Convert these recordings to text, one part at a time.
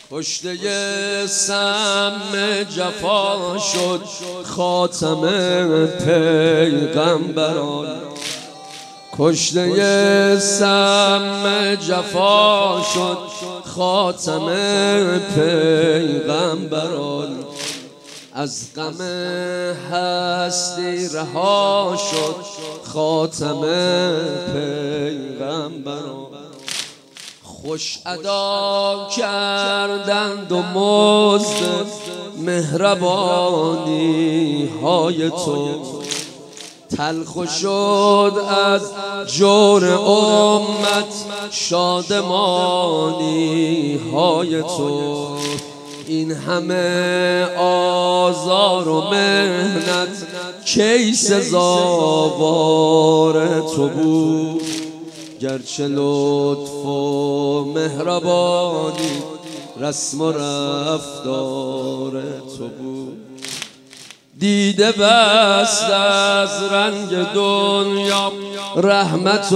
کشته سم جفا شد خاتم پیغمبران. کشته سم جفا شد خاتم پیغمبران. از غم هستی رها شد خاتم پیغمبران. خوش ادا کردند و مزد مهربانی های تو. تلخ شد از جور امت شادمانی های تو. این همه آزار و مهنت کی سزاوار تو بود؟ گرچه لطف و مهربانی رسم و رفتار تو بود. دیده بست از رنگ دنیا رحمت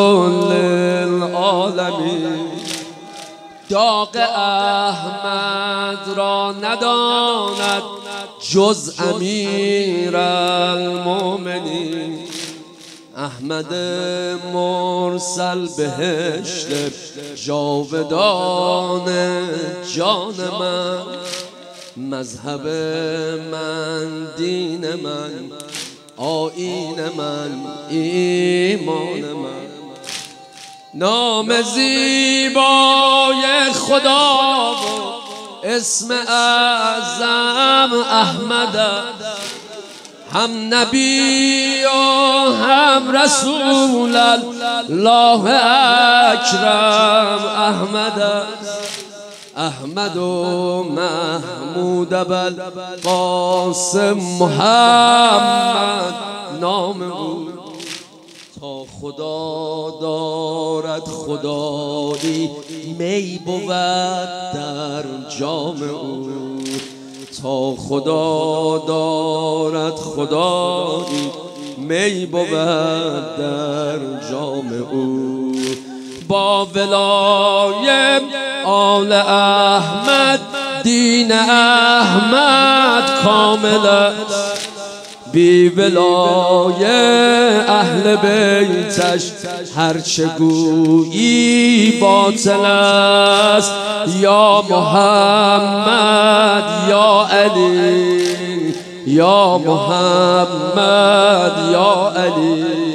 للعالمین. داغ احمد را نداند جز امیر المؤمنین. احمد مرسل بهشت جاودان جان من. مذهب من، دین من، آیین من، ایمان من. نام زیبای خدا و اسم اعظم احمد. هم نبی و هم رسول الله اکرم احمد. احمد و محمود قاسم محمد نام او. تا خدا دارد خدایی می بود در جام او. تا خدا دارد خدایی می بود در جام او. با ولای آل احمد دین احمد کامل است. بی ولای اهل بیتش هرچه گویی باطل است. یا محمد یا علی، یا محمد یا علی.